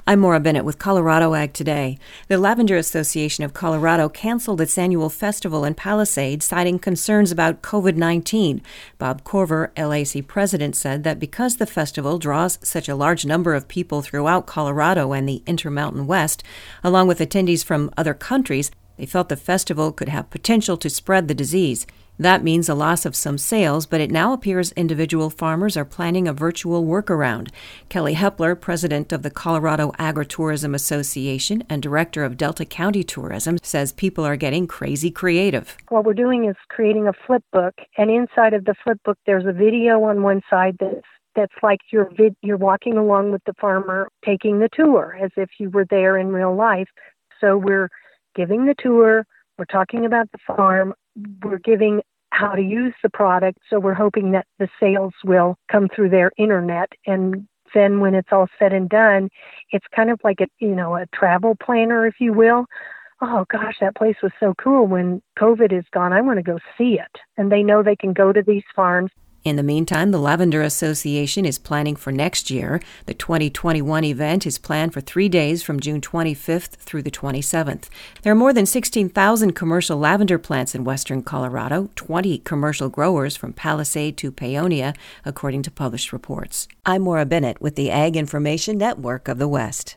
I'm Maura Bennett with Colorado Ag Today. The Lavender Association of Colorado canceled its annual festival in Palisade, citing concerns about COVID-19. Bob Corver, LAC president, said that because the festival draws such a large number of people throughout Colorado and the Intermountain West, along with attendees from other countries, they felt the festival could have potential to spread the disease. That means a loss of some sales, but it now appears individual farmers are planning a virtual workaround. Kelly Hepler, president of the Colorado Agritourism Association and director of Delta County Tourism, says people are getting crazy creative. What we're doing is creating a flip book, and inside of the flip book there's a video on one side that's like you're walking along with the farmer taking the tour as if you were there in real life. So we're giving the tour, we're talking about the farm, we're giving how to use the product, so we're hoping that the sales will come through their internet. And then when it's all said and done, it's kind of like a travel planner, if you will. Oh gosh, that place was so cool. When COVID is gone, I want to go see it. And they know they can go to these farms. In the meantime, the Lavender Association is planning for next year. The 2021 event is planned for 3 days from June 25th through the 27th. There are more than 16,000 commercial lavender plants in western Colorado, 20 commercial growers from Palisade to Paonia, according to published reports. I'm Maura Bennett with the Ag Information Network of the West.